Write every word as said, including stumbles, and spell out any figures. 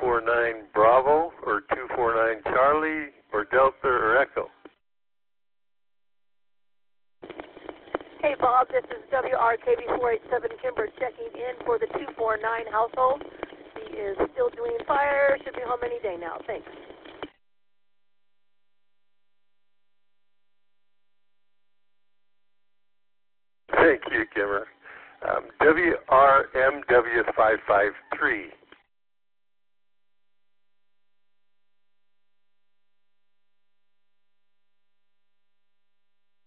four nine Bravo or two four nine Charlie or Delta or Echo? Hey Bob, this is W R K B four eight seven Kimber checking in for the two four nine household. She is still doing fire, should be home any day now. Thanks. Thank you, Kimmer. Um, W R M W five five three.